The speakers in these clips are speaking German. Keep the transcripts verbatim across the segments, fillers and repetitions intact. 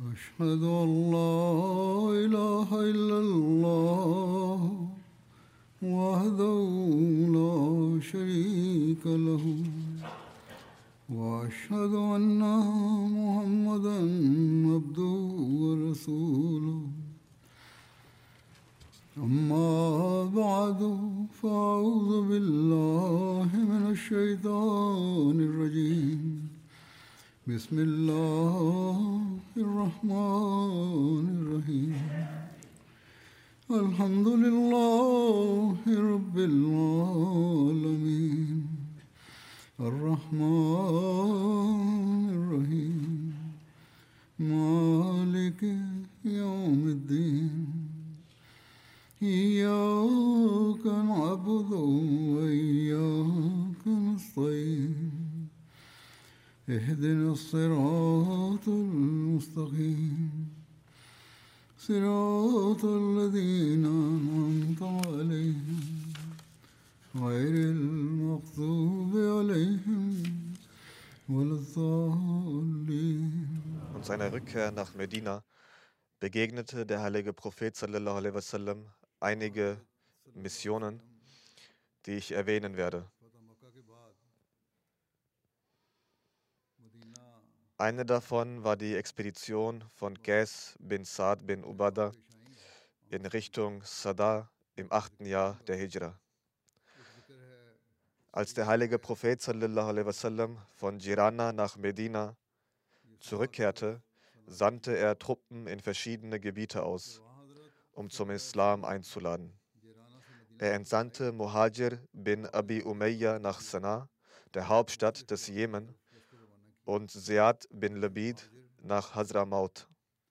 أشهد أن لا إله إلا الله وحده لا شريك له وأشهد أن محمدا عبده ورسوله أما بعد فأعوذ بالله من الشيطان الرجيم بسم الله الرحمن الرحيم الحمد لله رب العالمين الرحمن الرحيم مالك يوم الدين إياك نعبد وإياك نستعين اهدنا الصراط المستقيم صراط الذين أنعمت عليهم غير المغضوب عليهم ولا الضالين. Und seiner Rückkehr nach Medina begegnete der heilige Prophet sallallahu alaihi wasallam einige Missionen, die ich erwähnen werde. Eine davon war die Expedition von Qais bin Sa'd bin Ubadah in Richtung Sada im achten Jahr der Hijra. Als der heilige Prophet sallallahu alaihi wasallam von Jirana nach Medina zurückkehrte, sandte er Truppen in verschiedene Gebiete aus, um zum Islam einzuladen. Er entsandte Muhajir bin Abi Umayya nach Sanaa, der Hauptstadt des Jemen, und Ziyad bin Labid nach Hazramaut.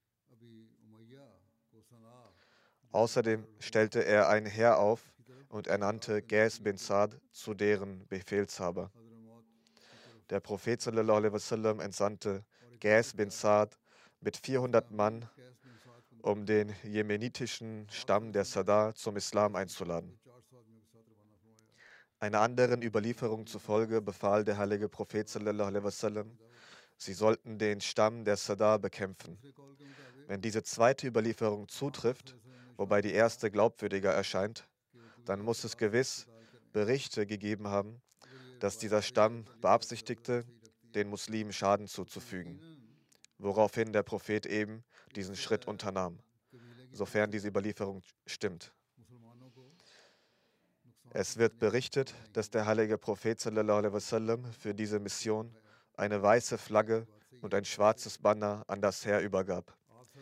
Außerdem stellte er ein Heer auf und ernannte Qais bin Sa'd zu deren Befehlshaber. Der Prophet sallallahu alaihi wasallam entsandte Qais bin Sa'd mit vierhundert Mann, um den jemenitischen Stamm der Sada zum Islam einzuladen. Einer anderen Überlieferung zufolge befahl der heilige Prophet sallallahu alaihi wasallam, sie sollten den Stamm der Sada bekämpfen. Wenn diese zweite Überlieferung zutrifft, wobei die erste glaubwürdiger erscheint, dann muss es gewiss Berichte gegeben haben, dass dieser Stamm beabsichtigte, den Muslimen Schaden zuzufügen, woraufhin der Prophet eben diesen Schritt unternahm, sofern diese Überlieferung stimmt. Es wird berichtet, dass der heilige Prophet sallallahu alaihi wasallam für diese Mission eine weiße Flagge und ein schwarzes Banner an das Heer übergab.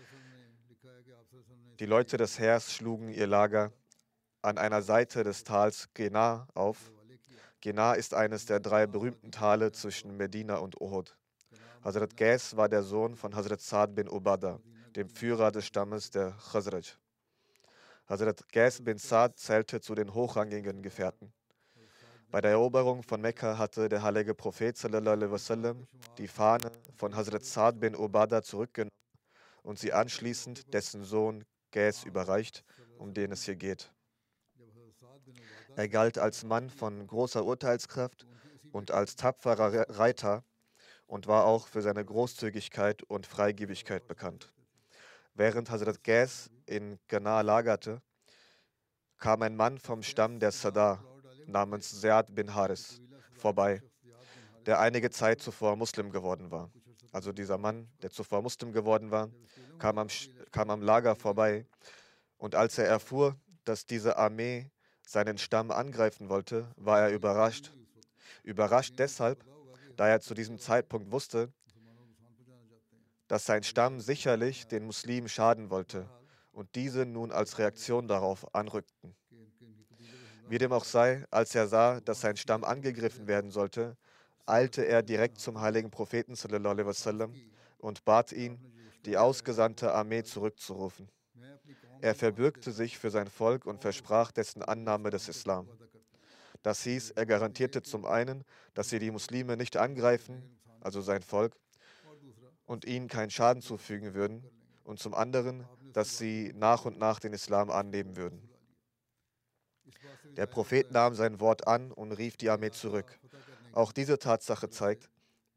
Die Leute des Heers schlugen ihr Lager an einer Seite des Tals Genar auf. Genar ist eines der drei berühmten Tale zwischen Medina und Uhud. Hazrat Qais war der Sohn von Hazrat Sa'd bin Ubadah, dem Führer des Stammes der Khazraj. Hazrat Qais bin Sa'd zählte zu den hochrangigen Gefährten. Bei der Eroberung von Mekka hatte der heilige Prophet sallallahu alaihi wasallam die Fahne von Hazrat Sa'd bin Ubadah zurückgenommen und sie anschließend dessen Sohn Qais überreicht, um den es hier geht. Er galt als Mann von großer Urteilskraft und als tapferer Reiter und war auch für seine Großzügigkeit und Freigebigkeit bekannt. Während Hazrat Qais in Ghana lagerte, kam ein Mann vom Stamm der Sada namens Ziyad bin Haris vorbei, der einige Zeit zuvor Muslim geworden war. Also dieser Mann, der zuvor Muslim geworden war, kam am, kam am Lager vorbei, und als er erfuhr, dass diese Armee seinen Stamm angreifen wollte, war er überrascht. Überrascht deshalb, da er zu diesem Zeitpunkt wusste, dass sein Stamm sicherlich den Muslimen schaden wollte und diese nun als Reaktion darauf anrückten. Wie dem auch sei, als er sah, dass sein Stamm angegriffen werden sollte, eilte er direkt zum heiligen Propheten sallallahu alaihi wasallam und bat ihn, die ausgesandte Armee zurückzurufen. Er verbürgte sich für sein Volk und versprach dessen Annahme des Islam. Das hieß, er garantierte zum einen, dass sie die Muslime nicht angreifen, also sein Volk, und ihnen keinen Schaden zufügen würden, und zum anderen, dass sie nach und nach den Islam annehmen würden. Der Prophet nahm sein Wort an und rief die Armee zurück. Auch diese Tatsache zeigt,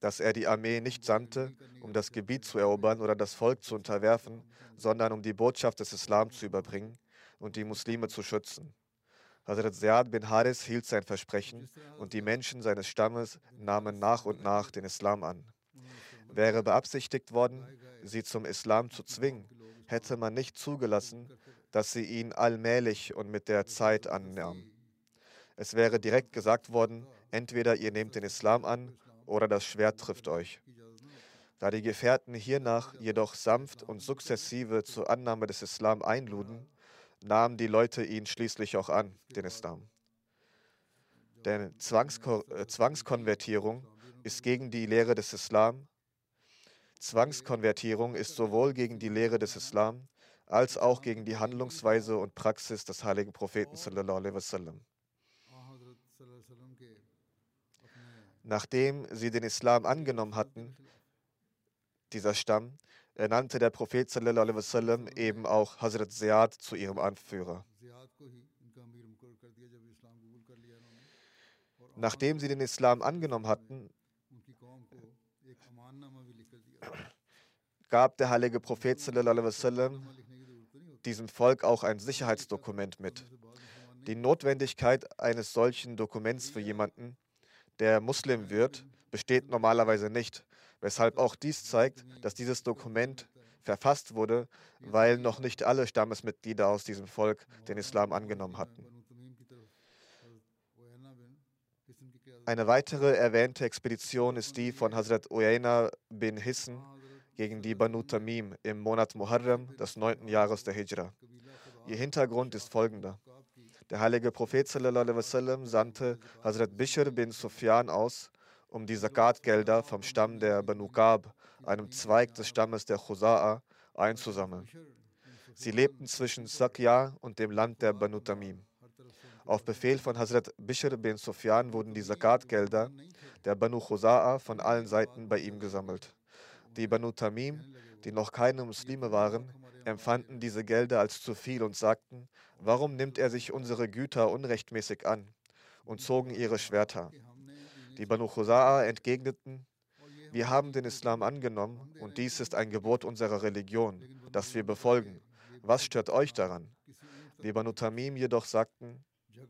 dass er die Armee nicht sandte, um das Gebiet zu erobern oder das Volk zu unterwerfen, sondern um die Botschaft des Islam zu überbringen und die Muslime zu schützen. Hazrat Ziyad bin Haris hielt sein Versprechen und die Menschen seines Stammes nahmen nach und nach den Islam an. Wäre beabsichtigt worden, sie zum Islam zu zwingen, hätte man nicht zugelassen, dass sie ihn allmählich und mit der Zeit annahmen. Es wäre direkt gesagt worden, entweder ihr nehmt den Islam an oder das Schwert trifft euch. Da die Gefährten hiernach jedoch sanft und sukzessive zur Annahme des Islam einluden, nahmen die Leute ihn schließlich auch an, den Islam. Denn Zwangsko äh, Zwangskonvertierung ist gegen die Lehre des Islam. Zwangskonvertierung ist sowohl gegen die Lehre des Islam als auch gegen die Handlungsweise und Praxis des heiligen Propheten sallallahu alaihi wasallam. Nachdem sie den Islam angenommen hatten, dieser Stamm, ernannte der Prophet sallallahu alaihi wasallam eben auch Hazrat Ziyad zu ihrem Anführer. Nachdem sie den Islam angenommen hatten, gab der heilige Prophet sallallahu alaihi wasallam diesem Volk auch ein Sicherheitsdokument mit. Die Notwendigkeit eines solchen Dokuments für jemanden, der Muslim wird, besteht normalerweise nicht, weshalb auch dies zeigt, dass dieses Dokument verfasst wurde, weil noch nicht alle Stammesmitglieder aus diesem Volk den Islam angenommen hatten. Eine weitere erwähnte Expedition ist die von Hazrat Uyayna bin Hisn gegen die Banu Tamim im Monat Muharram des neunten Jahres der Hijra. Ihr Hintergrund ist folgender. Der heilige Prophet sallallahu alaihi wasallam sandte Hazrat Bishr bin Sufyan aus, um die Zakatgelder vom Stamm der Banu Ka'b, einem Zweig des Stammes der Khuza'a, einzusammeln. Sie lebten zwischen Sakya und dem Land der Banu Tamim. Auf Befehl von Hazrat Bishr bin Sufyan wurden die Zakatgelder der Banu Khuza'a von allen Seiten bei ihm gesammelt. Die Banu Tamim, die noch keine Muslime waren, empfanden diese Gelder als zu viel und sagten, warum nimmt er sich unsere Güter unrechtmäßig an, und zogen ihre Schwerter. Die Banu Khuza'a entgegneten, wir haben den Islam angenommen und dies ist ein Gebot unserer Religion, das wir befolgen. Was stört euch daran? Die Banu Tamim jedoch sagten,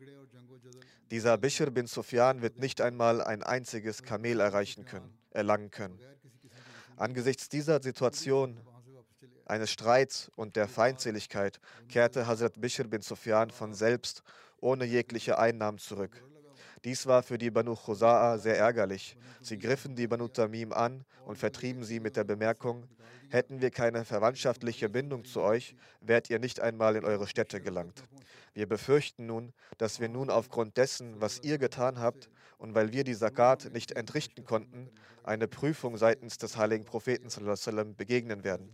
dieser Bishr bin Sufyan wird nicht einmal ein einziges Kamel erreichen können, erlangen können. Angesichts dieser Situation eines Streits und der Feindseligkeit kehrte Hazrat Bishr bin Sufyan von selbst ohne jegliche Einnahmen zurück. Dies war für die Banu Khuza'a sehr ärgerlich. Sie griffen die Banu Tamim an und vertrieben sie mit der Bemerkung, hätten wir keine verwandtschaftliche Bindung zu euch, wärt ihr nicht einmal in eure Städte gelangt. Wir befürchten nun, dass wir nun aufgrund dessen, was ihr getan habt und weil wir die Zakat nicht entrichten konnten, eine Prüfung seitens des heiligen Propheten sallallahu alaihi wasallam begegnen werden.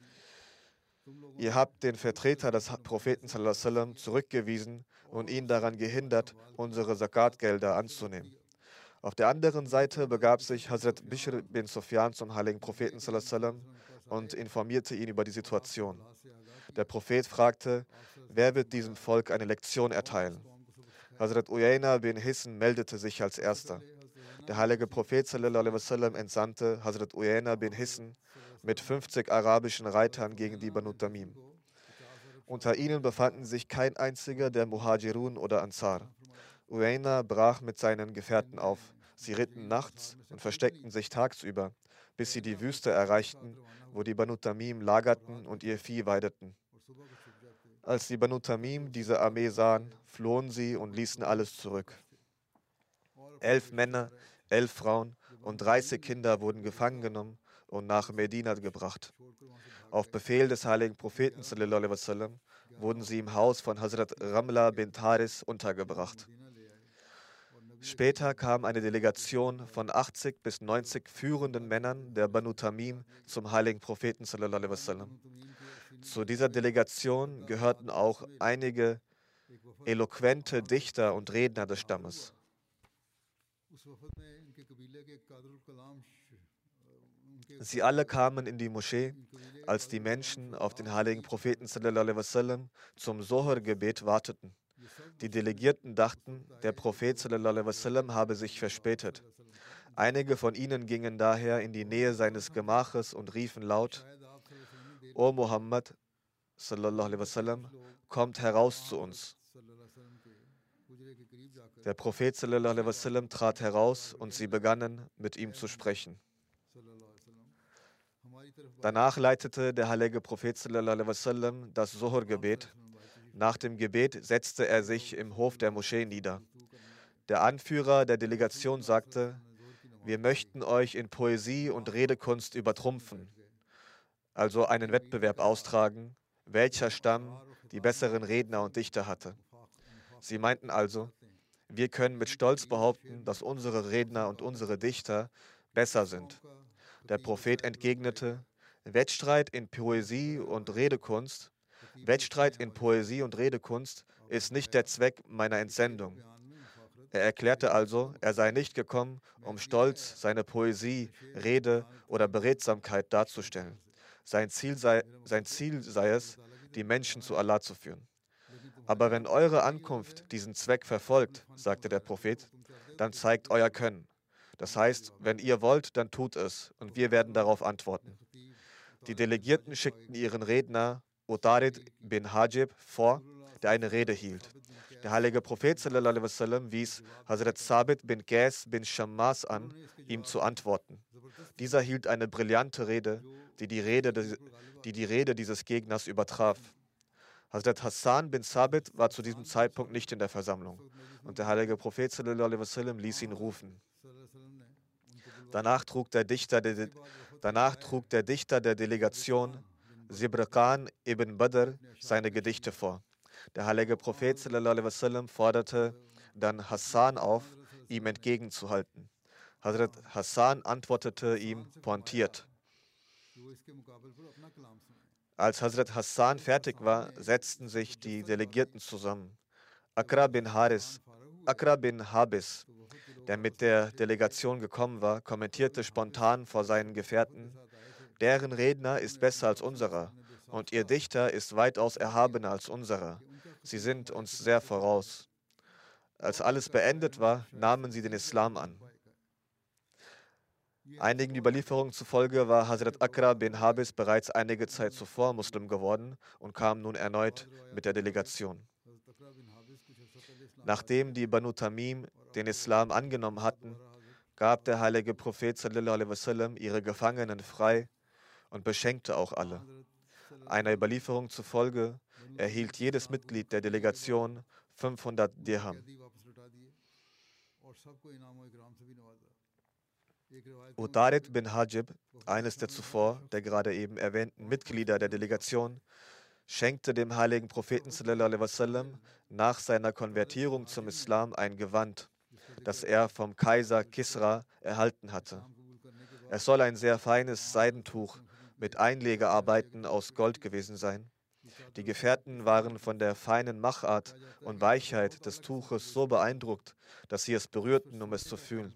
Ihr habt den Vertreter des Propheten sallallahu alaihi wasallam zurückgewiesen und ihn daran gehindert, unsere Zakatgelder anzunehmen. Auf der anderen Seite begab sich Hazrat Bishr bin Sufyan zum heiligen Propheten sallallahu alaihi wasallam und informierte ihn über die Situation. Der Prophet fragte, wer wird diesem Volk eine Lektion erteilen? Hazrat Uyayna bin Hisn meldete sich als erster. Der heilige Prophet sallallahu alaihi wasallam entsandte Hazrat Uyayna bin Hisn mit fünfzig arabischen Reitern gegen die Banu Tamim. Unter ihnen befanden sich kein einziger der Muhajirun oder Ansar. Uyayna brach mit seinen Gefährten auf. Sie ritten nachts und versteckten sich tagsüber, bis sie die Wüste erreichten, wo die Banu Tamim lagerten und ihr Vieh weideten. Als die Banu Tamim diese Armee sahen, flohen sie und ließen alles zurück. Elf Männer, elf Frauen und dreißig Kinder wurden gefangen genommen und nach Medina gebracht. Auf Befehl des heiligen Propheten sallallahu alaihi wasallam wurden sie im Haus von Hazrat Ramla bint Haris untergebracht. Später kam eine Delegation von achtzig bis neunzig führenden Männern der Banu Tamim zum heiligen Propheten sallallahu alaihi wasallam. Zu dieser Delegation gehörten auch einige eloquente Dichter und Redner des Stammes. Sie alle kamen in die Moschee, als die Menschen auf den heiligen Propheten sallallahu alaihi wasallam zum Sohr-Gebet warteten. Die Delegierten dachten, der Prophet sallallahu alaihi wasallam habe sich verspätet. Einige von ihnen gingen daher in die Nähe seines Gemaches und riefen laut: O Muhammad, sallallahu alaihi wasallam, kommt heraus zu uns. Der Prophet sallallahu alaihi wasallam trat heraus und sie begannen, mit ihm zu sprechen. Danach leitete der heilige Prophet sallallahu alaihi wasallam das Zuhr-Gebet. Nach dem Gebet setzte er sich im Hof der Moschee nieder. Der Anführer der Delegation sagte: Wir möchten euch in Poesie und Redekunst übertrumpfen, also einen Wettbewerb austragen, welcher Stamm die besseren Redner und Dichter hatte. Sie meinten also: Wir können mit Stolz behaupten, dass unsere Redner und unsere Dichter besser sind. Der Prophet entgegnete: Wettstreit in Poesie und Redekunst, Wettstreit in Poesie und Redekunst ist nicht der Zweck meiner Entsendung. Er erklärte also, er sei nicht gekommen, um stolz seine Poesie, Rede oder Beredsamkeit darzustellen. Sein Ziel sei, sein Ziel sei es, die Menschen zu Allah zu führen. Aber wenn eure Ankunft diesen Zweck verfolgt, sagte der Prophet, dann zeigt euer Können. Das heißt, wenn ihr wollt, dann tut es, und wir werden darauf antworten. Die Delegierten schickten ihren Redner Utarid bin Hajib vor, der eine Rede hielt. Der heilige Prophet sallallahu alaihi wasallam wies Hazrat Sabit bin Qais bin Shammas an, ihm zu antworten. Dieser hielt eine brillante Rede, die die Rede, des, die, die Rede dieses Gegners übertraf. Hazrat Hassan bin Sabit war zu diesem Zeitpunkt nicht in der Versammlung und der heilige Prophet sallallahu alaihi wasallam ließ ihn rufen. Danach trug der Dichter der, danach trug der, Dichter der Delegation, Zibraqan ibn Badr, seine Gedichte vor. Der heilige Prophet sallallahu alaihi wasallam forderte dann Hassan auf, ihm entgegenzuhalten. Hazrat Hassan antwortete ihm pointiert. Als Hazrat Hassan fertig war, setzten sich die Delegierten zusammen. Akra bin Haris, Akra bin Habis, der mit der Delegation gekommen war, kommentierte spontan vor seinen Gefährten: Deren Redner ist besser als unserer und ihr Dichter ist weitaus erhabener als unserer. Sie sind uns sehr voraus. Als alles beendet war, nahmen sie den Islam an. Einigen Überlieferungen zufolge war Hazrat Akra bin Habis bereits einige Zeit zuvor Muslim geworden und kam nun erneut mit der Delegation. Nachdem die Banu Tamim den Islam angenommen hatten, gab der heilige Prophet sallallahu alaihi wasallam ihre Gefangenen frei und beschenkte auch alle. Einer Überlieferung zufolge erhielt jedes Mitglied der Delegation fünfhundert Dirham. Utarid bin Hajib, eines der zuvor, der gerade eben erwähnten Mitglieder der Delegation, schenkte dem heiligen Propheten sallallahu alaihi wasallam nach seiner Konvertierung zum Islam ein Gewand, das er vom Kaiser Kisra erhalten hatte. Es soll ein sehr feines Seidentuch mit Einlegearbeiten aus Gold gewesen sein. Die Gefährten waren von der feinen Machart und Weichheit des Tuches so beeindruckt, dass sie es berührten, um es zu fühlen.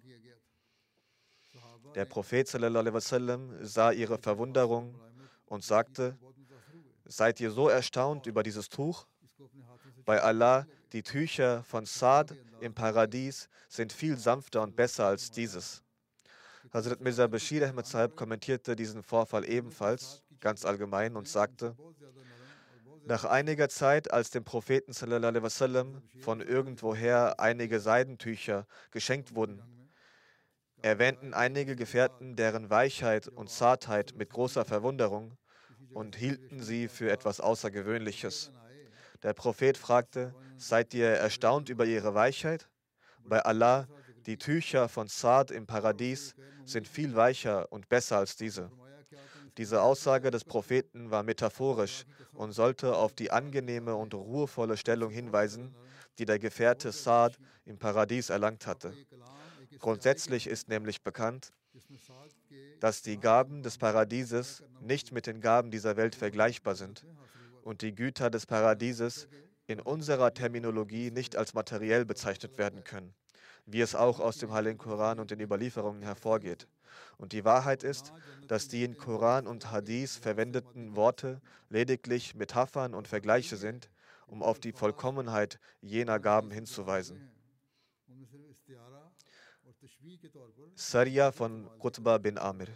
Der Prophet sallallahu alaihi wasallam sah ihre Verwunderung und sagte: Seid ihr so erstaunt über dieses Tuch? Bei Allah, die Tücher von Saad im Paradies sind viel sanfter und besser als dieses. Hazrat Mirza Bashir Ahmad Sahib kommentierte diesen Vorfall ebenfalls ganz allgemein und sagte: Nach einiger Zeit, als dem Propheten sallallahu alaihi wasallam von irgendwoher einige Seidentücher geschenkt wurden, erwähnten einige Gefährten deren Weichheit und Zartheit mit großer Verwunderung und hielten sie für etwas Außergewöhnliches. Der Prophet fragte: Seid ihr erstaunt über ihre Weichheit? Bei Allah, die Tücher von Saad im Paradies sind viel weicher und besser als diese. Diese Aussage des Propheten war metaphorisch und sollte auf die angenehme und ruhevolle Stellung hinweisen, die der Gefährte Saad im Paradies erlangt hatte. Grundsätzlich ist nämlich bekannt, dass die Gaben des Paradieses nicht mit den Gaben dieser Welt vergleichbar sind und die Güter des Paradieses in unserer Terminologie nicht als materiell bezeichnet werden können, wie es auch aus dem Heiligen Koran und den Überlieferungen hervorgeht. Und die Wahrheit ist, dass die in Koran und Hadith verwendeten Worte lediglich Metaphern und Vergleiche sind, um auf die Vollkommenheit jener Gaben hinzuweisen. Sariya von Qutba bin Amir.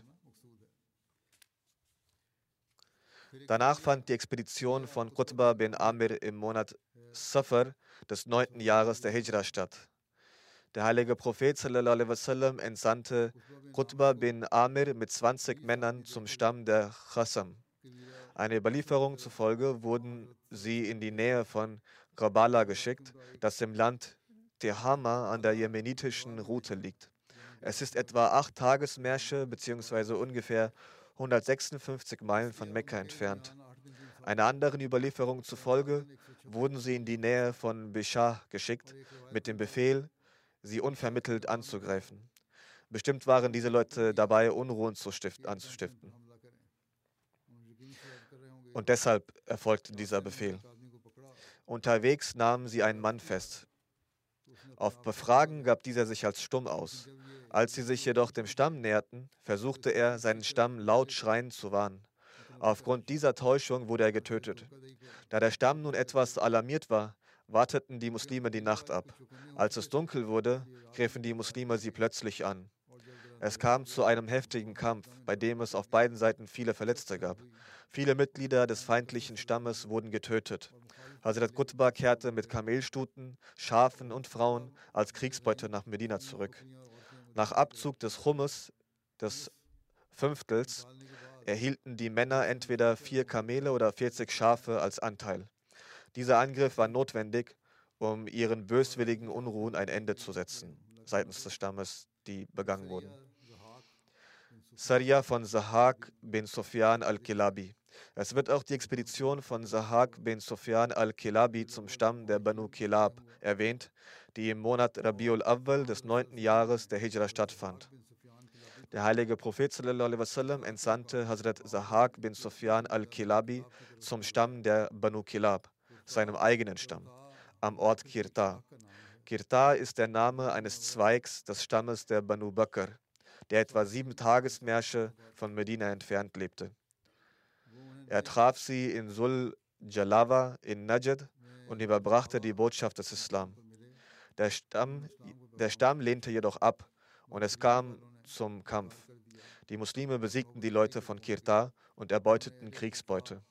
Danach fand die Expedition von Qutba bin Amir im Monat Safar des neunten Jahres der Hijra statt. Der heilige Prophet sallallahu alaihi wasallam entsandte Qutba bin Amir mit zwanzig Männern zum Stamm der Khasam. Einer Überlieferung zufolge wurden sie in die Nähe von Gabala geschickt, das im Land Tehama an der jemenitischen Route liegt. Es ist etwa acht Tagesmärsche bzw. ungefähr hundertsechsundfünfzig Meilen von Mekka entfernt. Einer anderen Überlieferung zufolge wurden sie in die Nähe von Bishah geschickt, mit dem Befehl, sie unvermittelt anzugreifen. Bestimmt waren diese Leute dabei, Unruhen zu stift- anzustiften. Und deshalb erfolgte dieser Befehl. Unterwegs nahmen sie einen Mann fest. Auf Befragen gab dieser sich als stumm aus. Als sie sich jedoch dem Stamm näherten, versuchte er, seinen Stamm laut schreiend zu warnen. Aufgrund dieser Täuschung wurde er getötet. Da der Stamm nun etwas alarmiert war, warteten die Muslime die Nacht ab. Als es dunkel wurde, griffen die Muslime sie plötzlich an. Es kam zu einem heftigen Kampf, bei dem es auf beiden Seiten viele Verletzte gab. Viele Mitglieder des feindlichen Stammes wurden getötet. Hazrat Qutba kehrte mit Kamelstuten, Schafen und Frauen als Kriegsbeute nach Medina zurück. Nach Abzug des Chummes, des Fünftels, erhielten die Männer entweder vier Kamele oder vierzig Schafe als Anteil. Dieser Angriff war notwendig, um ihren böswilligen Unruhen ein Ende zu setzen, seitens des Stammes, die begangen wurden. Sariya von Zahak bin Sufyan al-Kilabi. Es wird auch die Expedition von Zahak bin Sufyan al-Kilabi zum Stamm der Banu Kilab erwähnt, die im Monat Rabiul Awwal des neunten Jahres der Hijra stattfand. Der heilige Prophet sallallahu alaihi wasallam entsandte Hazrat Zahak bin Sufyan al-Kilabi zum Stamm der Banu Kilab, seinem eigenen Stamm, am Ort Kirta. Kirta ist der Name eines Zweigs des Stammes der Banu Bakr, der etwa sieben Tagesmärsche von Medina entfernt lebte. Er traf sie in Sul Jalawa in Najd und überbrachte die Botschaft des Islam. Der Stamm, der Stamm lehnte jedoch ab und es kam zum Kampf. Die Muslime besiegten die Leute von Kirta und erbeuteten Kriegsbeute.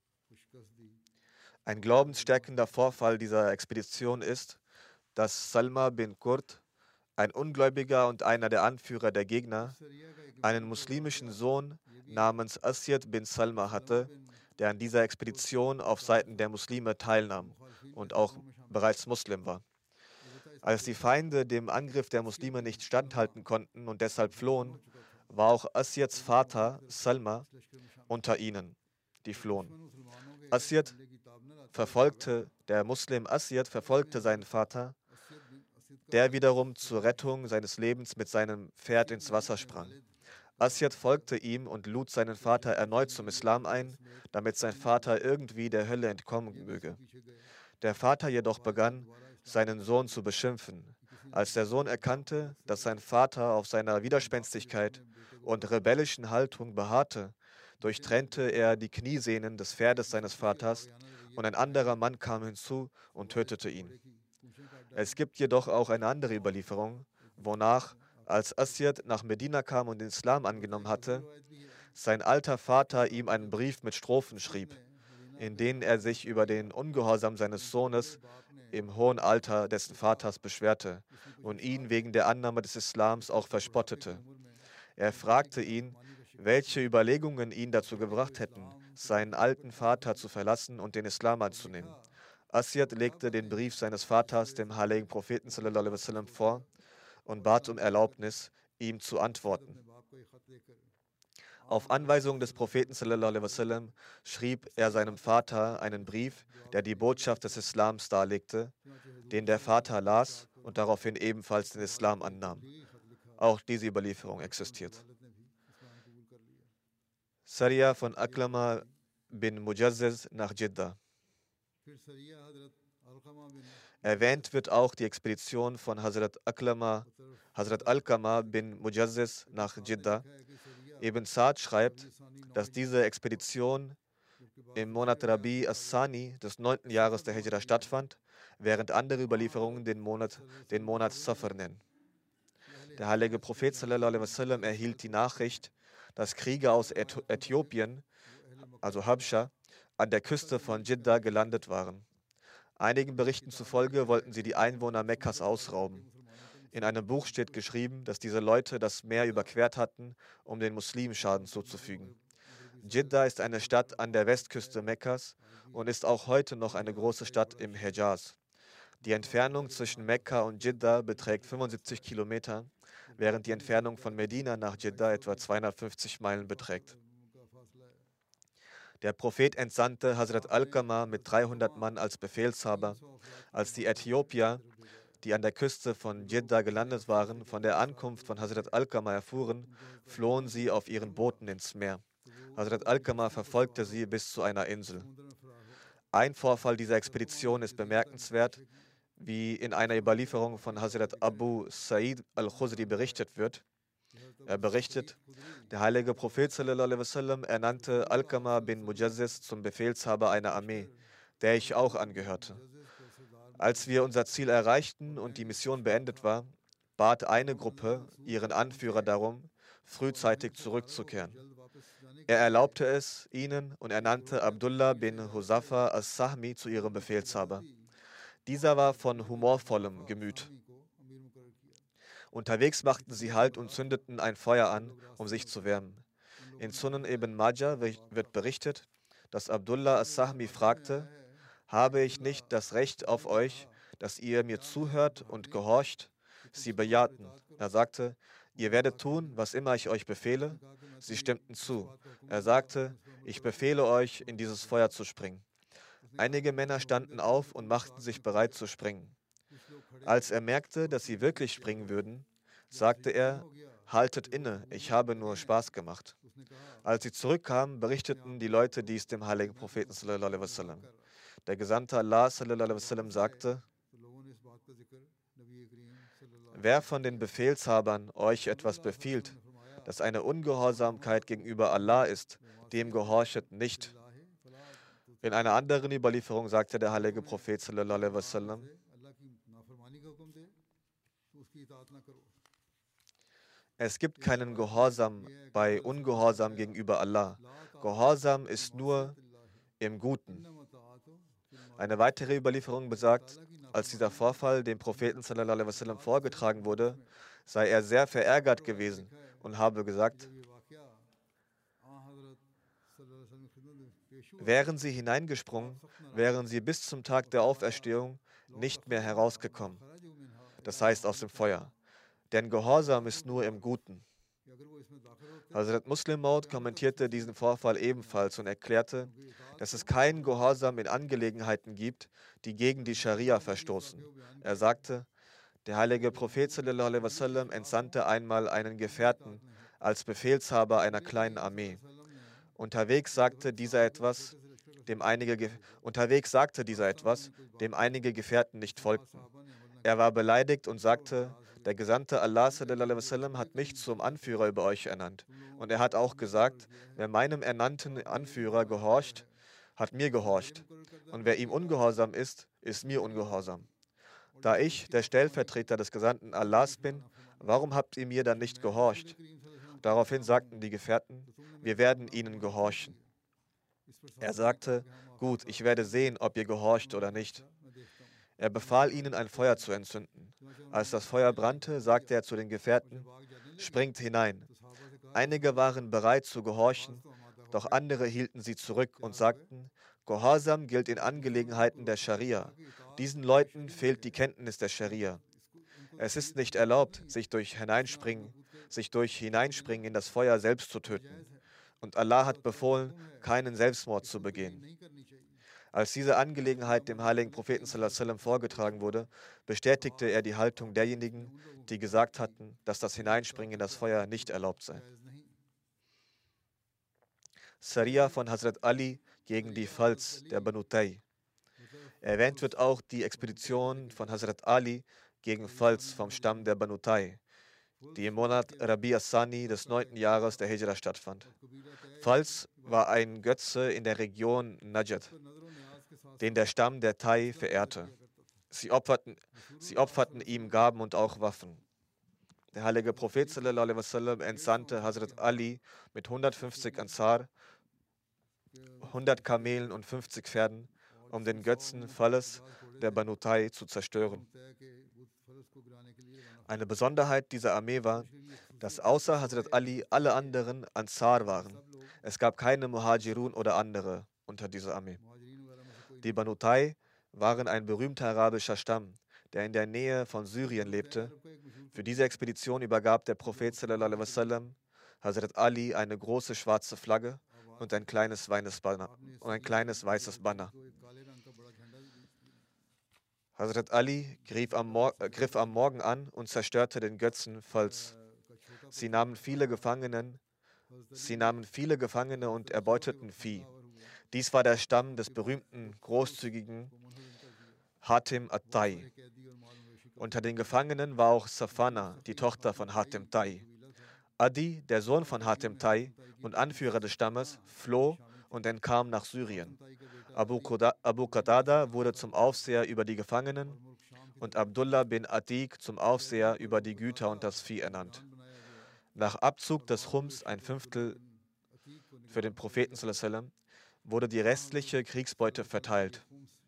Ein glaubensstärkender Vorfall dieser Expedition ist, dass Salma bin Kurd, ein Ungläubiger und einer der Anführer der Gegner, einen muslimischen Sohn namens Asyad bin Salma hatte, der an dieser Expedition auf Seiten der Muslime teilnahm und auch bereits Muslim war. Als die Feinde dem Angriff der Muslime nicht standhalten konnten und deshalb flohen, war auch Asyads Vater Salma unter ihnen, die flohen. Asyad verfolgte, der Muslim Asyad verfolgte seinen Vater, der wiederum zur Rettung seines Lebens mit seinem Pferd ins Wasser sprang. Asyad folgte ihm und lud seinen Vater erneut zum Islam ein, damit sein Vater irgendwie der Hölle entkommen möge. Der Vater jedoch begann, seinen Sohn zu beschimpfen. Als der Sohn erkannte, dass sein Vater auf seiner Widerspenstigkeit und rebellischen Haltung beharrte, durchtrennte er die Kniesehnen des Pferdes seines Vaters und ein anderer Mann kam hinzu und tötete ihn. Es gibt jedoch auch eine andere Überlieferung, wonach, als Asyad nach Medina kam und den Islam angenommen hatte, sein alter Vater ihm einen Brief mit Strophen schrieb, in denen er sich über den Ungehorsam seines Sohnes im hohen Alter dessen Vaters beschwerte und ihn wegen der Annahme des Islams auch verspottete. Er fragte ihn, welche Überlegungen ihn dazu gebracht hätten, seinen alten Vater zu verlassen und den Islam anzunehmen. Asyad legte den Brief seines Vaters dem heiligen Propheten sallallahu alaihi wasallam vor und bat um Erlaubnis, ihm zu antworten. Auf Anweisung des Propheten sallallahu alaihi wasallam schrieb er seinem Vater einen Brief, der die Botschaft des Islams darlegte, den der Vater las und daraufhin ebenfalls den Islam annahm. Auch diese Überlieferung existiert. Sariya von Aklama bin Mujazziz nach Jeddah. Erwähnt wird auch die Expedition von Hazrat Aklama, Hazrat Alqama bin Mujazziz nach Jeddah. Ibn Sa'd schreibt, dass diese Expedition im Monat Rabi as-Sani des neunten Jahres der Hijra stattfand, während andere Überlieferungen den Monat, den Monat Safar nennen. Der heilige Prophet sallallahu alaihi wasallam erhielt die Nachricht, dass Krieger aus Äth- Äthiopien, also Habscha, an der Küste von Dschidda gelandet waren. Einigen Berichten zufolge wollten sie die Einwohner Mekkas ausrauben. In einem Buch steht geschrieben, dass diese Leute das Meer überquert hatten, um den Muslimen Schaden zuzufügen. Dschidda ist eine Stadt an der Westküste Mekkas und ist auch heute noch eine große Stadt im Hejaz. Die Entfernung zwischen Mekka und Dschidda beträgt fünfundsiebzig Kilometer, während die Entfernung von Medina nach Dschidda etwa zweihundertfünfzig Meilen beträgt. Der Prophet entsandte Hazrat Alqama mit dreihundert Mann als Befehlshaber. Als die Äthiopier, die an der Küste von Dschidda gelandet waren, von der Ankunft von Hazrat Alqama erfuhren, flohen sie auf ihren Booten ins Meer. Hazrat Alqama verfolgte sie bis zu einer Insel. Ein Vorfall dieser Expedition ist bemerkenswert, wie in einer Überlieferung von Hazrat Abu Sa'id al-Khudri berichtet wird. Er berichtet, der heilige Prophet sallallahu alaihi wasallam ernannte Alqama bin Mujazzis zum Befehlshaber einer Armee, der ich auch angehörte. Als wir unser Ziel erreichten und die Mission beendet war, bat eine Gruppe ihren Anführer darum, frühzeitig zurückzukehren. Er erlaubte es ihnen und ernannte Abdullah bin Huzafa as-Sahmi zu ihrem Befehlshaber. Dieser war von humorvollem Gemüt. Unterwegs machten sie Halt und zündeten ein Feuer an, um sich zu wärmen. In Sunan ibn Majah wird berichtet, dass Abdullah as-Sahmi fragte, habe ich nicht das Recht auf euch, dass ihr mir zuhört und gehorcht? Sie bejahten. Er sagte, ihr werdet tun, was immer ich euch befehle. Sie stimmten zu. Er sagte, ich befehle euch, in dieses Feuer zu springen. Einige Männer standen auf und machten sich bereit zu springen. Als er merkte, dass sie wirklich springen würden, sagte er, haltet inne, ich habe nur Spaß gemacht. Als sie zurückkamen, berichteten die Leute dies dem heiligen Propheten sallallahu alaihi wasallam. Der Gesandte Allah sallallahu alaihi wasallam sagte, wer von den Befehlshabern euch etwas befiehlt, das eine Ungehorsamkeit gegenüber Allah ist, dem gehorchet nicht. In einer anderen Überlieferung sagte der heilige Prophet sallallahu alaihi wasallam, es gibt keinen Gehorsam bei Ungehorsam gegenüber Allah. Gehorsam ist nur im Guten. Eine weitere Überlieferung besagt, als dieser Vorfall dem Propheten sallallahu alaihi wasallam vorgetragen wurde, sei er sehr verärgert gewesen und habe gesagt, wären sie hineingesprungen, wären sie bis zum Tag der Auferstehung nicht mehr herausgekommen. Das heißt aus dem Feuer. Denn Gehorsam ist nur im Guten. Hazrat Muslim Maud kommentierte diesen Vorfall ebenfalls und erklärte, dass es keinen Gehorsam in Angelegenheiten gibt, die gegen die Scharia verstoßen. Er sagte, der heilige Prophet sallallahu alaihi wasallam entsandte einmal einen Gefährten als Befehlshaber einer kleinen Armee. Unterwegs sagte dieser etwas, dem einige, Ge Unterwegs sagte dieser etwas, dem einige Gefährten nicht folgten. Er war beleidigt und sagte, der Gesandte Allah sallallahu alaihi wasallam hat mich zum Anführer über euch ernannt. Und er hat auch gesagt, wer meinem ernannten Anführer gehorcht, hat mir gehorcht. Und wer ihm ungehorsam ist, ist mir ungehorsam. Da ich der Stellvertreter des Gesandten Allahs bin, warum habt ihr mir dann nicht gehorcht? Daraufhin sagten die Gefährten, wir werden ihnen gehorchen. Er sagte, gut, ich werde sehen, ob ihr gehorcht oder nicht. Er befahl ihnen, ein Feuer zu entzünden. Als das Feuer brannte, sagte er zu den Gefährten, springt hinein. Einige waren bereit zu gehorchen, doch andere hielten sie zurück und sagten, Gehorsam gilt in Angelegenheiten der Scharia. Diesen Leuten fehlt die Kenntnis der Scharia. Es ist nicht erlaubt, sich durch Hineinspringen, sich durch Hineinspringen in das Feuer selbst zu töten. Und Allah hat befohlen, keinen Selbstmord zu begehen. Als diese Angelegenheit dem heiligen Propheten sallallahu alaihi wasallam vorgetragen wurde, bestätigte er die Haltung derjenigen, die gesagt hatten, dass das Hineinspringen in das Feuer nicht erlaubt sei. Sariya von Hazrat Ali gegen die Fals der Banu Tay. Erwähnt wird auch die Expedition von Hazrat Ali gegen Fals vom Stamm der Banu Tay, die im Monat Rabi as-Sani des neunten Jahres der Hijra stattfand. Fals war ein Götze in der Region Najd, den der Stamm der Tay verehrte. Sie opferten, sie opferten ihm Gaben und auch Waffen. Der heilige Prophet sallallahu alaihi wasallam entsandte Hazrat Ali mit hundertfünfzig Ansar, hundert Kamelen und fünfzig Pferden, um den Götzen Fales der Banu Tai zu zerstören. Eine Besonderheit dieser Armee war, dass außer Hazrat Ali alle anderen Ansar waren. Es gab keine Muhajirun oder andere unter dieser Armee. Die Banu Tai waren ein berühmter arabischer Stamm, der in der Nähe von Syrien lebte. Für diese Expedition übergab der Prophet sallallahu alaihi wasallam Hazrat Ali eine große schwarze Flagge und ein kleines, Banner, und ein kleines weißes Banner. Hazrat Ali griff am, äh, griff am Morgen an und zerstörte den Götzen Fals. Sie nahmen viele Gefangenen, sie nahmen viele Gefangene und erbeuteten Vieh. Dies war der Stamm des berühmten, großzügigen Hatim at-Tai. Unter den Gefangenen war auch Safana, die Tochter von Hatim Tai. Adi, der Sohn von Hatim Tai und Anführer des Stammes, floh und entkam nach Syrien. Abu, Quda, Abu Qatada wurde zum Aufseher über die Gefangenen und Abdullah bin Atiq zum Aufseher über die Güter und das Vieh ernannt. Nach Abzug des Chums, ein Fünftel für den Propheten sallallahu alaihi wasallam, wurde die restliche Kriegsbeute verteilt.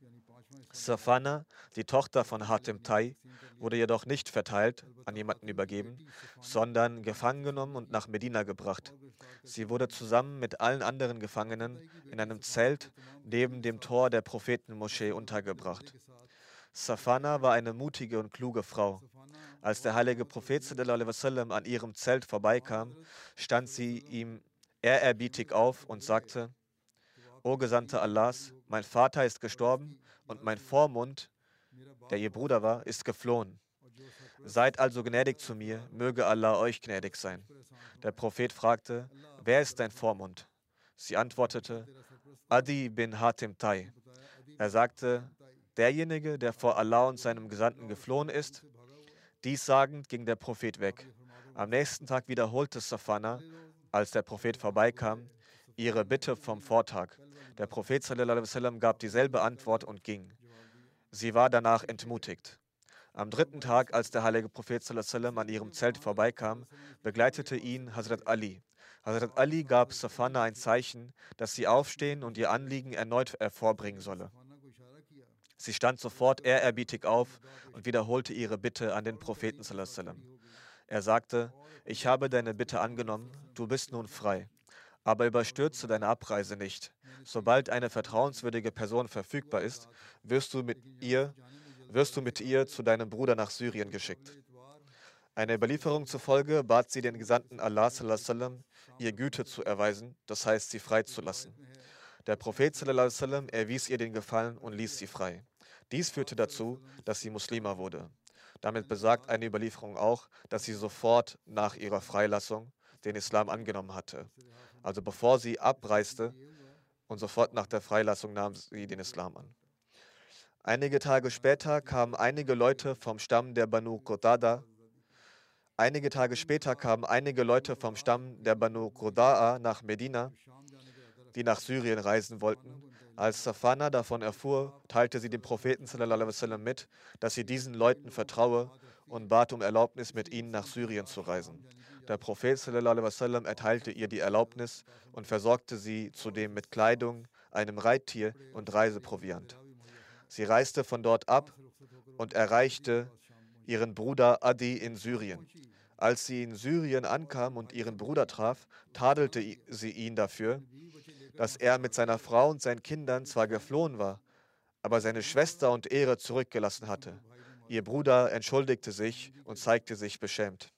Safana, die Tochter von Hatim Tai, wurde jedoch nicht verteilt, an jemanden übergeben, sondern gefangen genommen und nach Medina gebracht. Sie wurde zusammen mit allen anderen Gefangenen in einem Zelt neben dem Tor der Prophetenmoschee untergebracht. Safana war eine mutige und kluge Frau. Als der heilige Prophet sallallahu alaihi wasallam an ihrem Zelt vorbeikam, stand sie ihm ehrerbietig auf und sagte: O Gesandter Allahs, mein Vater ist gestorben und mein Vormund, der ihr Bruder war, ist geflohen. Seid also gnädig zu mir, möge Allah euch gnädig sein. Der Prophet fragte: Wer ist dein Vormund? Sie antwortete: Adi bin Hatim Tai. Er sagte: Derjenige, der vor Allah und seinem Gesandten geflohen ist. Dies sagend ging der Prophet weg. Am nächsten Tag wiederholte Safana, als der Prophet vorbeikam, ihre Bitte vom Vortag. Der Prophet sallallahu alaihi wasallam gab dieselbe Antwort und ging. Sie war danach entmutigt. Am dritten Tag, als der heilige Prophet sallallahu alaihi wasallam an ihrem Zelt vorbeikam, begleitete ihn Hazrat Ali. Hazrat Ali gab Safana ein Zeichen, dass sie aufstehen und ihr Anliegen erneut hervorbringen solle. Sie stand sofort ehrerbietig auf und wiederholte ihre Bitte an den Propheten sallallahu alaihi wasallam. Er sagte: Ich habe deine Bitte angenommen, du bist nun frei. Aber überstürze deine Abreise nicht. Sobald eine vertrauenswürdige Person verfügbar ist, wirst du mit ihr, wirst du mit ihr zu deinem Bruder nach Syrien geschickt. Einer Überlieferung zufolge bat sie den Gesandten Allah sallallahu alaihi wasallam, ihr Güte zu erweisen, das heißt, sie freizulassen. Der Prophet sallallahu alaihi wasallam erwies ihr den Gefallen und ließ sie frei. Dies führte dazu, dass sie Muslima wurde. Damit besagt eine Überlieferung auch, dass sie sofort nach ihrer Freilassung den Islam angenommen hatte. Also bevor sie abreiste und sofort nach der Freilassung nahm sie den Islam an. Einige Tage später kamen einige Leute vom Stamm der Banu Qatada. Einige Tage später kamen einige Leute vom Stamm der Banu Quda'a nach Medina, die nach Syrien reisen wollten. Als Safana davon erfuhr, teilte sie dem Propheten sallallahu alaihi wasallam mit, dass sie diesen Leuten vertraue und bat um Erlaubnis, mit ihnen nach Syrien zu reisen. Der Prophet sallallahu alaihi wasallam erteilte ihr die Erlaubnis und versorgte sie zudem mit Kleidung, einem Reittier und Reiseproviant. Sie reiste von dort ab und erreichte ihren Bruder Adi in Syrien. Als sie in Syrien ankam und ihren Bruder traf, tadelte sie ihn dafür, dass er mit seiner Frau und seinen Kindern zwar geflohen war, aber seine Schwester und Ehre zurückgelassen hatte. Ihr Bruder entschuldigte sich und zeigte sich beschämt.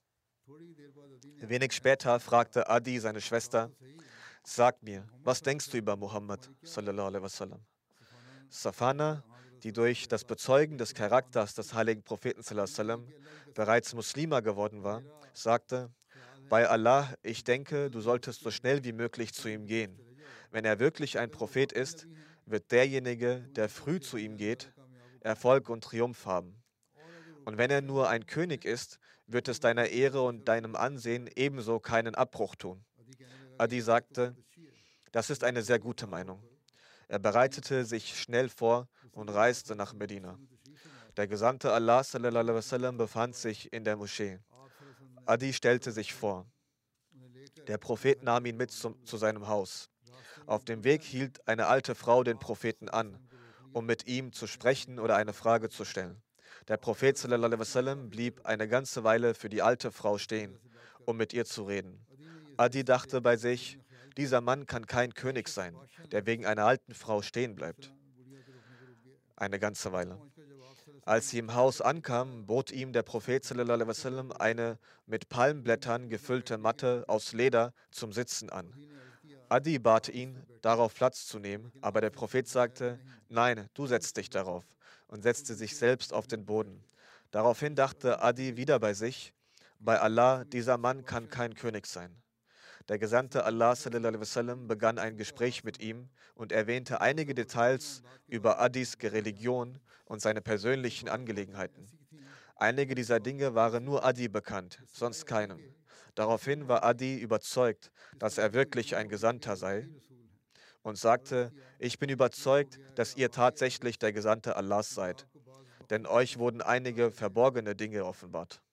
Wenig später fragte Adi seine Schwester: Sag mir, was denkst du über Muhammad sallallahu alaihi wasallam? Safana, die durch das Bezeugen des Charakters des heiligen Propheten sallallahu alaihi wasallam bereits Muslima geworden war, sagte: Bei Allah, ich denke, du solltest so schnell wie möglich zu ihm gehen. Wenn er wirklich ein Prophet ist, wird derjenige, der früh zu ihm geht, Erfolg und Triumph haben. Und wenn er nur ein König ist, wird es deiner Ehre und deinem Ansehen ebenso keinen Abbruch tun. Adi sagte: Das ist eine sehr gute Meinung. Er bereitete sich schnell vor und reiste nach Medina. Der Gesandte Allah sallallahu alaihi wasallam befand sich in der Moschee. Adi stellte sich vor. Der Prophet nahm ihn mit zum, zu seinem Haus. Auf dem Weg hielt eine alte Frau den Propheten an, um mit ihm zu sprechen oder eine Frage zu stellen. Der Prophet sallallahu alaihi wasallam blieb eine ganze Weile für die alte Frau stehen, um mit ihr zu reden. Adi dachte bei sich, dieser Mann kann kein König sein, der wegen einer alten Frau stehen bleibt. Eine ganze Weile. Als sie im Haus ankam, bot ihm der Prophet sallallahu alaihi wasallam eine mit Palmblättern gefüllte Matte aus Leder zum Sitzen an. Adi bat ihn, darauf Platz zu nehmen, aber der Prophet sagte, nein, du setzt dich darauf, und setzte sich selbst auf den Boden. Daraufhin dachte Adi wieder bei sich, bei Allah, dieser Mann kann kein König sein. Der Gesandte Allah sallallahu alaihi wasallam begann ein Gespräch mit ihm und erwähnte einige Details über Adis Religion und seine persönlichen Angelegenheiten. Einige dieser Dinge waren nur Adi bekannt, sonst keinem. Daraufhin war Adi überzeugt, dass er wirklich ein Gesandter sei und sagte, ich bin überzeugt, dass ihr tatsächlich der Gesandte Allahs seid, denn euch wurden einige verborgene Dinge offenbart.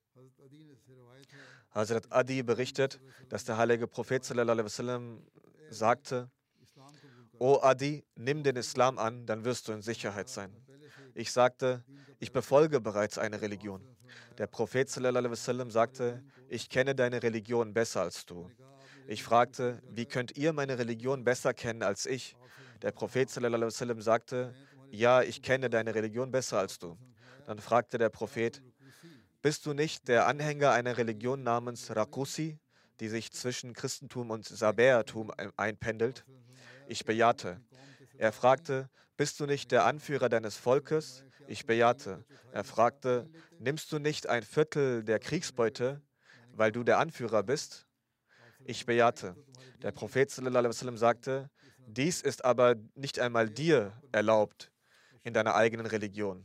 Hazrat Adi berichtet, dass der heilige Prophet sallallahu alaihi wasallam sagte, O Adi, nimm den Islam an, dann wirst du in Sicherheit sein. Ich sagte, ich befolge bereits eine Religion. Der Prophet sallallahu alaihi wasallam sagte, ich kenne deine Religion besser als du. Ich fragte, wie könnt ihr meine Religion besser kennen als ich? Der Prophet sallallahu alaihi wasallam sagte, ja, ich kenne deine Religion besser als du. Dann fragte der Prophet, bist du nicht der Anhänger einer Religion namens Rakusi, die sich zwischen Christentum und Sabäertum einpendelt? Ich bejahte. Er fragte, bist du nicht der Anführer deines Volkes? Ich bejahte. Er fragte, nimmst du nicht ein Viertel der Kriegsbeute, weil du der Anführer bist? Ich bejahte. Der Prophet sallallahu alaihi wasallam sagte, dies ist aber nicht einmal dir erlaubt in deiner eigenen Religion.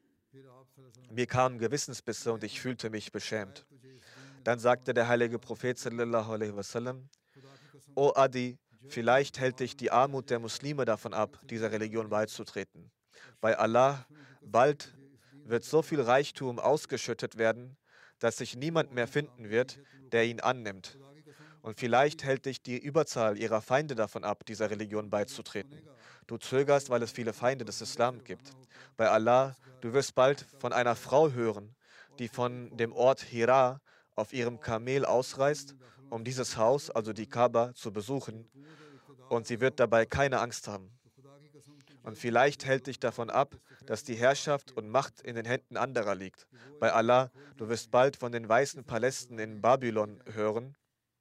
Mir kamen Gewissensbisse und ich fühlte mich beschämt. Dann sagte der heilige Prophet sallallahu alaihi wasallam, O Adi, vielleicht hält dich die Armut der Muslime davon ab, dieser Religion beizutreten. Bei Allah, bald wird so viel Reichtum ausgeschüttet werden, dass sich niemand mehr finden wird, der ihn annimmt. Und vielleicht hält dich die Überzahl ihrer Feinde davon ab, dieser Religion beizutreten. Du zögerst, weil es viele Feinde des Islam gibt. Bei Allah, du wirst bald von einer Frau hören, die von dem Ort Hira auf ihrem Kamel ausreist, um dieses Haus, also die Kaaba, zu besuchen. Und sie wird dabei keine Angst haben. Und vielleicht hält dich davon ab, dass die Herrschaft und Macht in den Händen anderer liegt. Bei Allah, du wirst bald von den weißen Palästen in Babylon hören,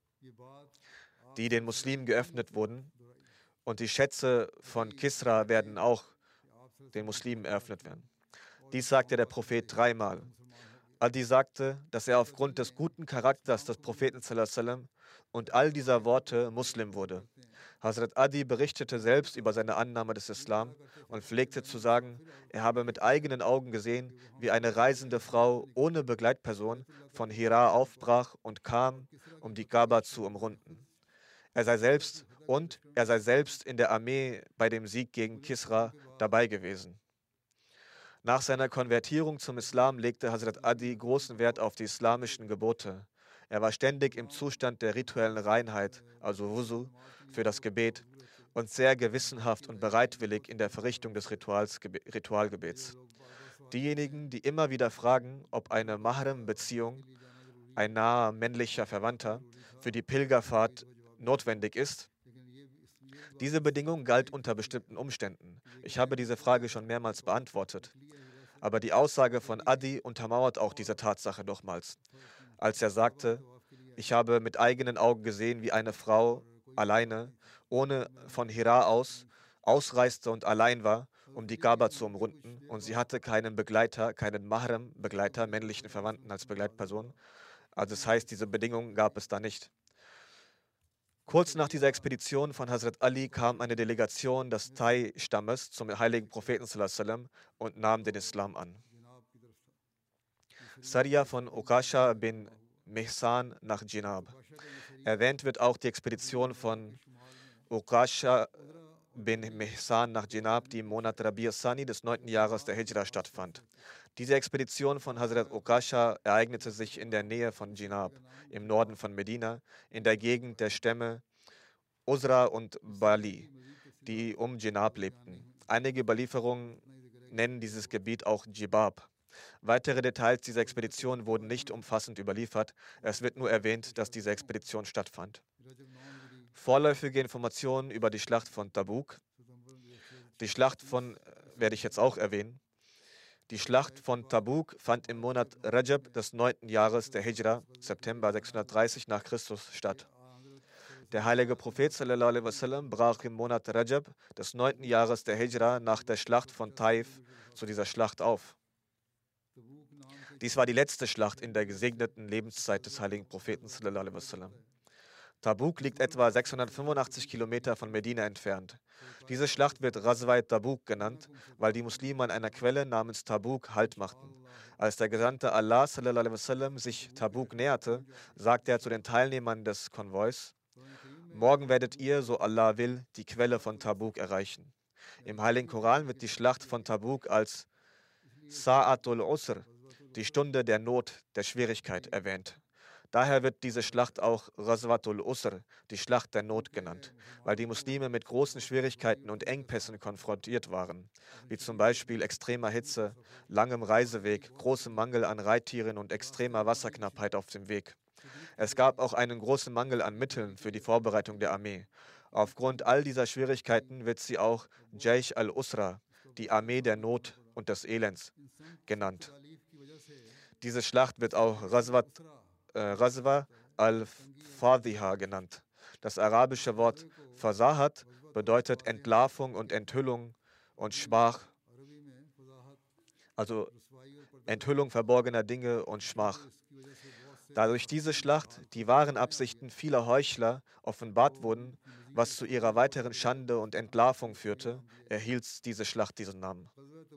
die den Muslimen geöffnet wurden. Und die Schätze von Kisra werden auch den Muslimen eröffnet werden. Dies sagte der Prophet dreimal. Adi sagte, dass er aufgrund des guten Charakters des Propheten sallallahu alaihi wasallam und all dieser Worte Muslim wurde. Hazrat Adi berichtete selbst über seine Annahme des Islam und pflegte zu sagen, er habe mit eigenen Augen gesehen, wie eine reisende Frau ohne Begleitperson von Hira aufbrach und kam, um die Kaaba zu umrunden. Er sei selbst und er sei selbst in der Armee bei dem Sieg gegen Kisra dabei gewesen. Nach seiner Konvertierung zum Islam legte Hazrat Adi großen Wert auf die islamischen Gebote. Er war ständig im Zustand der rituellen Reinheit, also Wuzu, für das Gebet und sehr gewissenhaft und bereitwillig in der Verrichtung des Rituals, Ritualgebets. Diejenigen, die immer wieder fragen, ob eine Mahram-Beziehung, ein naher männlicher Verwandter, für die Pilgerfahrt notwendig ist, diese Bedingung galt unter bestimmten Umständen. Ich habe diese Frage schon mehrmals beantwortet. Aber die Aussage von Adi untermauert auch diese Tatsache nochmals. Als er sagte, ich habe mit eigenen Augen gesehen, wie eine Frau alleine, ohne von Hira aus, ausreiste und allein war, um die Kaaba zu umrunden. Und sie hatte keinen Begleiter, keinen Mahram-Begleiter, männlichen Verwandten als Begleitperson. Also das heißt, diese Bedingungen gab es da nicht. Kurz nach dieser Expedition von Hazrat Ali kam eine Delegation des Tai-Stammes zum heiligen Propheten sallallahu alaihi wasallam und nahm den Islam an. Sariya von Ukasha bin Mihsan nach Jinab. Erwähnt wird auch die Expedition von Ukasha bin Mihsan nach Dschinab, die im Monat Rabi' Sani des neunten Jahres der Hijra stattfand. Diese Expedition von Hazrat Ukasha ereignete sich in der Nähe von Dschinab, im Norden von Medina, in der Gegend der Stämme Usra und Bali, die um Dschinab lebten. Einige Überlieferungen nennen dieses Gebiet auch Djibab. Weitere Details dieser Expedition wurden nicht umfassend überliefert. Es wird nur erwähnt, dass diese Expedition stattfand. Vorläufige Informationen über die Schlacht von Tabuk. Die Schlacht von, äh, werde ich jetzt auch erwähnen. Die Schlacht von Tabuk fand im Monat Rajab des neunten Jahres der Hijra, September sechshundertdreißig nach Christus, statt. Der heilige Prophet sallallahu alaihi wasallam brach im Monat Rajab des neunten Jahres der Hijra nach der Schlacht von Taif zu dieser Schlacht auf. Dies war die letzte Schlacht in der gesegneten Lebenszeit des heiligen Propheten sallallahu alaihi wasallam. Tabuk liegt etwa sechshundertfünfundachtzig Kilometer von Medina entfernt. Diese Schlacht wird Ghazwat Tabuk genannt, weil die Muslime an einer Quelle namens Tabuk Halt machten. Als der Gesandte Allah sallallahu alaihi wasallam sich Tabuk näherte, sagte er zu den Teilnehmern des Konvois: Morgen werdet ihr, so Allah will, die Quelle von Tabuk erreichen. Im Heiligen Koran wird die Schlacht von Tabuk als Sa'atul Usr, die Stunde der Not, der Schwierigkeit, erwähnt. Daher wird diese Schlacht auch Ghazwatul Usr, die Schlacht der Not, genannt, weil die Muslime mit großen Schwierigkeiten und Engpässen konfrontiert waren, wie zum Beispiel extremer Hitze, langem Reiseweg, großem Mangel an Reittieren und extremer Wasserknappheit auf dem Weg. Es gab auch einen großen Mangel an Mitteln für die Vorbereitung der Armee. Aufgrund all dieser Schwierigkeiten wird sie auch Jaish al-Usra, die Armee der Not und des Elends, genannt. Diese Schlacht wird auch Ghazwat äh, Ghazwa al-Fadhiha genannt. Das arabische Wort Fasahat bedeutet Entlarvung und Enthüllung und Schmach, also Enthüllung verborgener Dinge und Schmach. Da durch diese Schlacht die wahren Absichten vieler Heuchler offenbart wurden, was zu ihrer weiteren Schande und Entlarvung führte, erhielt diese Schlacht diesen Namen.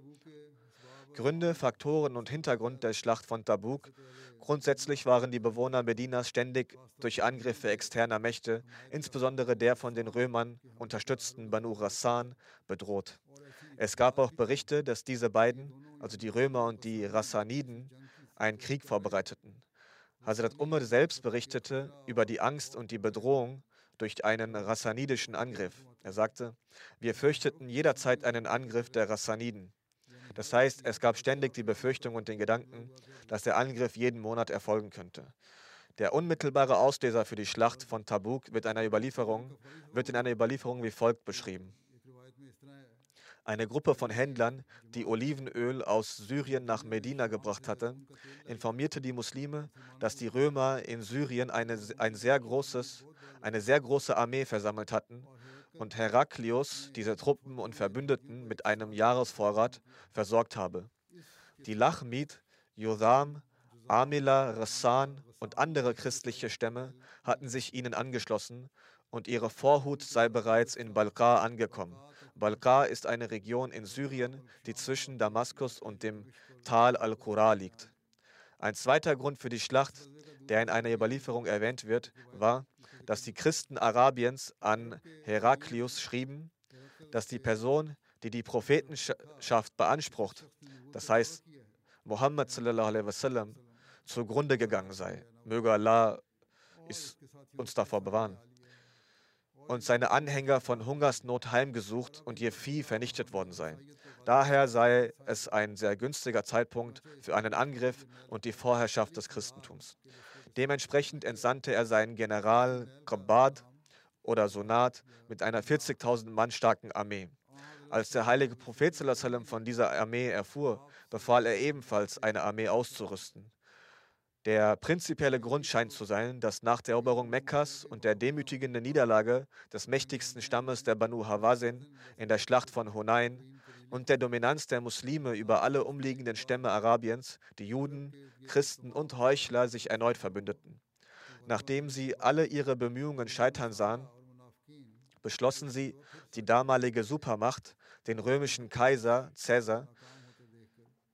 Gründe, Faktoren und Hintergrund der Schlacht von Tabuk. Grundsätzlich waren die Bewohner Medinas ständig durch Angriffe externer Mächte, insbesondere der von den Römern unterstützten Banu Ghassan, bedroht. Es gab auch Berichte, dass diese beiden, also die Römer und die Ghassaniden, einen Krieg vorbereiteten. Hazrat Umar selbst berichtete über die Angst und die Bedrohung durch einen ghassanidischen Angriff. Er sagte: Wir fürchteten jederzeit einen Angriff der Ghassaniden. Das heißt, es gab ständig die Befürchtung und den Gedanken, dass der Angriff jeden Monat erfolgen könnte. Der unmittelbare Auslöser für die Schlacht von Tabuk wird, einer Überlieferung, wird in einer Überlieferung wie folgt beschrieben. Eine Gruppe von Händlern, die Olivenöl aus Syrien nach Medina gebracht hatte, informierte die Muslime, dass die Römer in Syrien eine, ein sehr großes, eine sehr große Armee versammelt hatten und Heraklius diese Truppen und Verbündeten mit einem Jahresvorrat versorgt habe. Die Lachmid, Jotham, Amila, Rassan und andere christliche Stämme hatten sich ihnen angeschlossen und ihre Vorhut sei bereits in Balqa angekommen. Balqa ist eine Region in Syrien, die zwischen Damaskus und dem Tal al-Qura liegt. Ein zweiter Grund für die Schlacht, der in einer Überlieferung erwähnt wird, war, dass die Christen Arabiens an Heraklius schrieben, dass die Person, die die Prophetenschaft beansprucht, das heißt Muhammad sallallahu alaihi wasallam, zugrunde gegangen sei. Möge Allah uns davor bewahren. Und seine Anhänger von Hungersnot heimgesucht und ihr Vieh vernichtet worden sei. Daher sei es ein sehr günstiger Zeitpunkt für einen Angriff und die Vorherrschaft des Christentums. Dementsprechend entsandte er seinen General Qabbad oder Sonat mit einer vierzigtausend Mann starken Armee. Als der heilige Prophet sallallahu alaihi wasallam von dieser Armee erfuhr, befahl er ebenfalls, eine Armee auszurüsten. Der prinzipielle Grund scheint zu sein, dass nach der Eroberung Mekkas und der demütigenden Niederlage des mächtigsten Stammes der Banu Hawazin in der Schlacht von Hunain und der Dominanz der Muslime über alle umliegenden Stämme Arabiens, die Juden, Christen und Heuchler sich erneut verbündeten. Nachdem sie alle ihre Bemühungen scheitern sahen, beschlossen sie, die damalige Supermacht, den römischen Kaiser Caesar,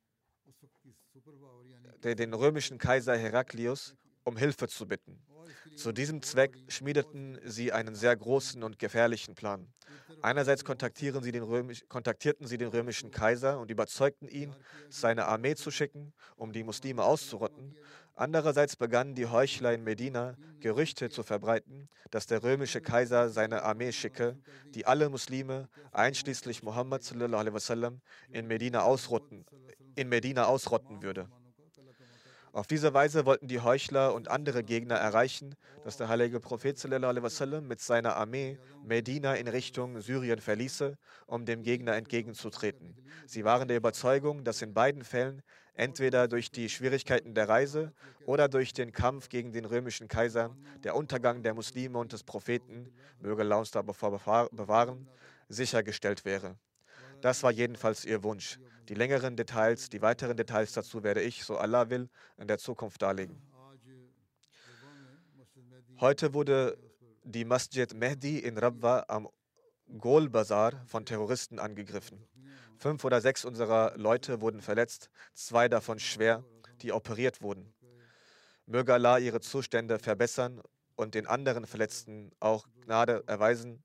den römischen Kaiser Heraklius, um Hilfe zu bitten. Zu diesem Zweck schmiedeten sie einen sehr großen und gefährlichen Plan. Einerseits kontaktieren sie den Römisch, kontaktierten sie den römischen Kaiser und überzeugten ihn, seine Armee zu schicken, um die Muslime auszurotten. Andererseits begannen die Heuchler in Medina, Gerüchte zu verbreiten, dass der römische Kaiser seine Armee schicke, die alle Muslime, einschließlich Muhammad sallallahu alaihi wasallam, in Medina ausrotten, in Medina ausrotten würde. Auf diese Weise wollten die Heuchler und andere Gegner erreichen, dass der heilige Prophet sallallahu alaihi wasallam mit seiner Armee Medina in Richtung Syrien verließe, um dem Gegner entgegenzutreten. Sie waren der Überzeugung, dass in beiden Fällen entweder durch die Schwierigkeiten der Reise oder durch den Kampf gegen den römischen Kaiser der Untergang der Muslime und des Propheten, möge Allah uns davor bewahren, sichergestellt wäre. Das war jedenfalls ihr Wunsch. Die längeren Details, die weiteren Details dazu werde ich, so Allah will, in der Zukunft darlegen. Heute wurde die Masjid Mehdi in Rabwa am Gol Bazar von Terroristen angegriffen. Fünf oder sechs unserer Leute wurden verletzt, zwei davon schwer, die operiert wurden. Möge Allah ihre Zustände verbessern und den anderen Verletzten auch Gnade erweisen.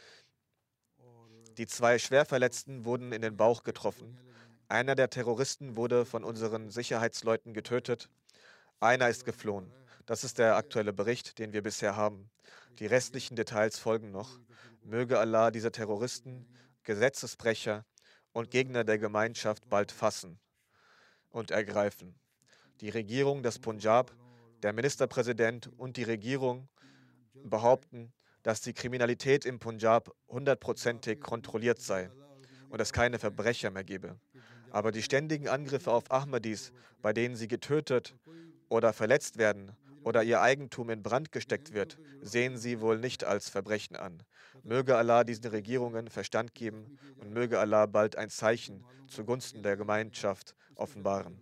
Die zwei Schwerverletzten wurden in den Bauch getroffen. Einer der Terroristen wurde von unseren Sicherheitsleuten getötet. Einer ist geflohen. Das ist der aktuelle Bericht, den wir bisher haben. Die restlichen Details folgen noch. Möge Allah diese Terroristen, Gesetzesbrecher und Gegner der Gemeinschaft bald fassen und ergreifen. Die Regierung des Punjab, der Ministerpräsident und die Regierung behaupten, dass die Kriminalität im Punjab hundertprozentig kontrolliert sei und es keine Verbrecher mehr gebe. Aber die ständigen Angriffe auf Ahmadis, bei denen sie getötet oder verletzt werden oder ihr Eigentum in Brand gesteckt wird, sehen sie wohl nicht als Verbrechen an. Möge Allah diesen Regierungen Verstand geben und möge Allah bald ein Zeichen zugunsten der Gemeinschaft offenbaren.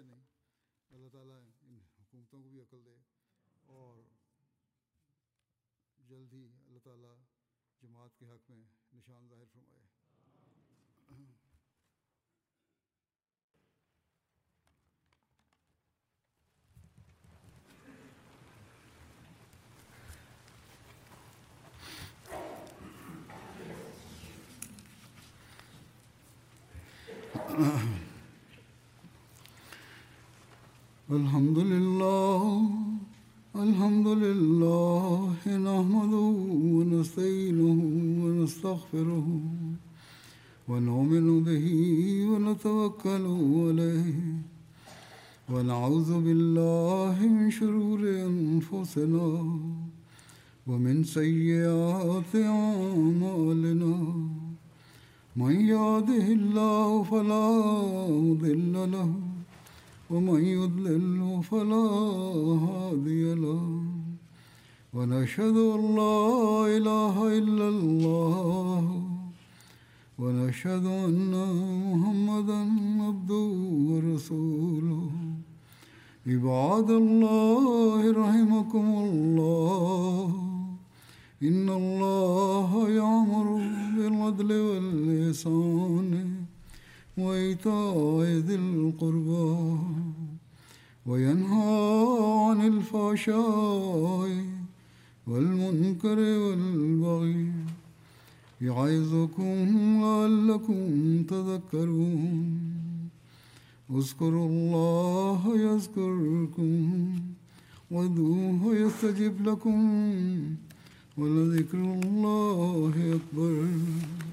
الحمد لله الحمد لله نحمده ونستعينه ونستغفره ونؤمن به ونتوكل عليه ونعوذ بالله من شرور أنفسنا ومن سيئات أعمالنا من يهده الله فلا مضل له ومن يضلل فلا هادي له ونشهد أن لا إله إلا الله ونشهد أن محمدا عبده ورسوله عباد الله رحمكم الله إن الله يأمر بالعدل والإحسان وإيتاء ذي القربى وينهى عن الفحشاء والمنكر والبغي يعظكم لعلكم تذكرون اذكروا الله يذكركم وادعوه يستجب لكم ولذكر الله أكبر